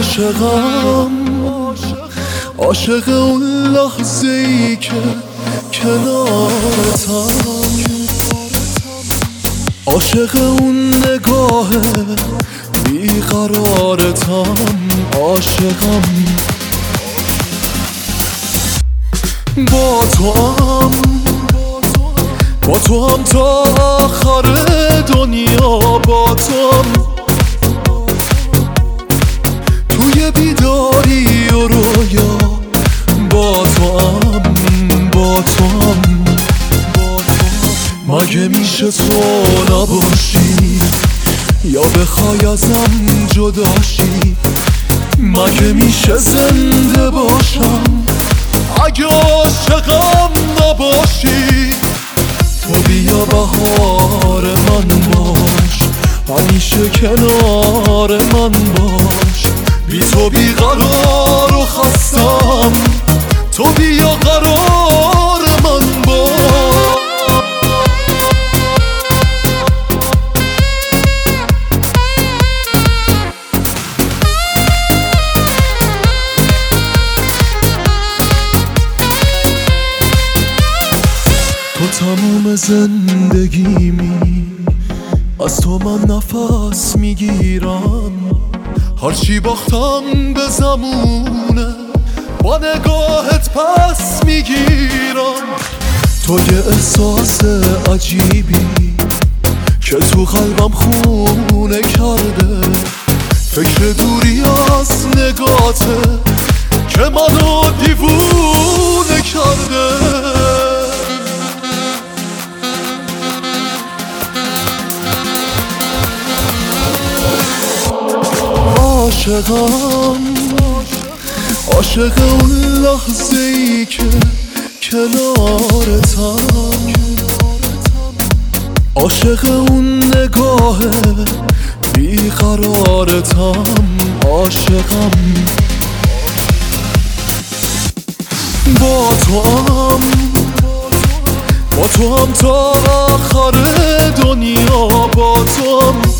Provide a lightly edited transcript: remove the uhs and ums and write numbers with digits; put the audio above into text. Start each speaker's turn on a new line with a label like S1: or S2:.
S1: عاشق اون لحظه ای که کنارتم، عاشق اون نگاه بیقرارتم، عاشقم با تو هم تا آخر دنیا، با تو هم توی بیداری و رویا، با تو هم مگه میشه تو نباشی یا بخوای ازم جداشی؟ مگه میشه زنده باشم اگه عاشقم نباشی؟ تو بیا بهار من باش، همیشه کنار من باش، بی تو بیقرار و خستم، تو بیا قرار من باش. تو تموم زندگیمی، از تو من نفس میگیرم، هرچی باختم به زمونه با نگاهت پس میگیرم. تو یه احساس عجیبی که تو قلبم خونه کرده، فکر دوری از نگاته که منو دیوونه کرده. عاشق اون لحظه ای که کنارتم، عاشق اون نگاه بیقرارتم، عاشقم با تو هم تا آخر دنیا، با تو هم